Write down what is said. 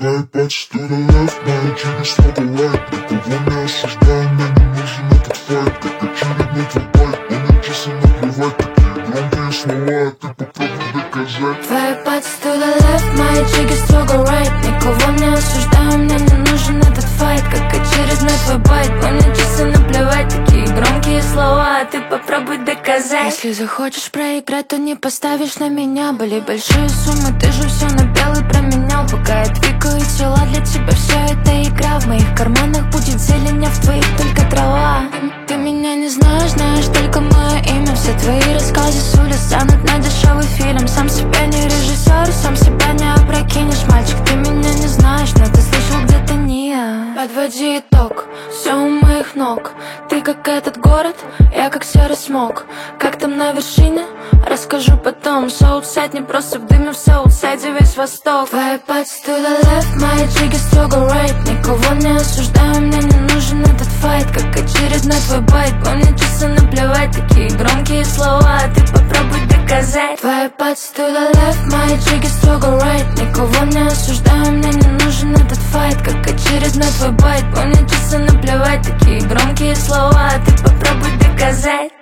Swipe to the left, мои чики снова right. Никого не осуждаю, мне не нужен этот файт. Как очередной твой байт, мне часы наплевать. Такие громкие слова, ты попробуй доказать. Swipe to the left, мои чики строго right. Никого не осуждаю, мне не нужен этот файт. Как очередной твой байт, мне часы наплевать. Такие громкие слова, ты попробуй доказать. Если захочешь проиграть, то не поставишь на меня. Были большие суммы, ты же все на белый променял. Пока я двигаю тела, для тебя все это игра. В моих карманах будет зелень, а в твоих только трава. Ты меня не знаешь, знаешь только мое имя. Все твои рассказы с улиц станут на дешевый фильм. Сам себя не режиссер, сам себя не опрокинешь. Мальчик, ты меня не знаешь, но ты слышал где-то не я. Подводи итог, все у моих ног. Ты как этот город, я как серый смог. Как там на вершине, расскажу потом. Саутсайд не просто в дыме, в Саутсайде весь восток. Swipe to the left, мои чики строго right. Никого не осуждаю, мне не нужен этот файт. Как очередной твой байт, мне часы наплевать. Такие громкие слова, ты попробуй доказать. Swipe to the left, мои чики строго right. Никого не осуждаю, мне не нужен этот файт. Как очередной твой байт, мне часы наплевать. Такие громкие слова, ты попробуй доказать.